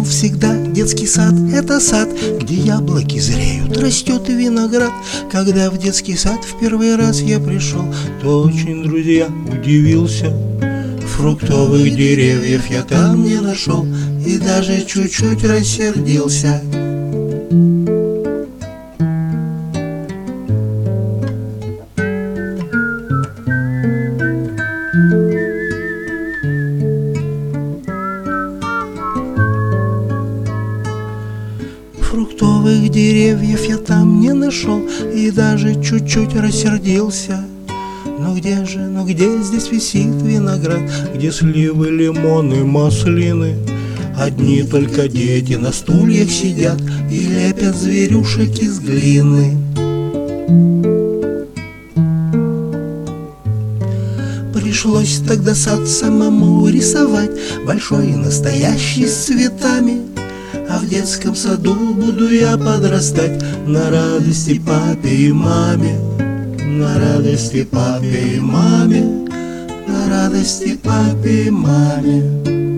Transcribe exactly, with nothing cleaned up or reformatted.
всегда детский сад. Это сад, где яблоки зреют, растет виноград. Когда в детский сад в первый раз я пришел, то очень, друзья, удивился. Фруктовых деревьев я там не нашел и даже чуть-чуть рассердился. Фруктовых деревьев я там не нашел и даже чуть-чуть рассердился. Но где же, ну где здесь висит виноград, где сливы, лимоны, маслины? Одни только дети на стульях сидят и лепят зверюшек из глины. Пришлось тогда сад самому рисовать, большой и настоящий, с цветами. А в детском саду буду я подрастать на радости папе и маме. На радости папе и маме, на радости папе и маме.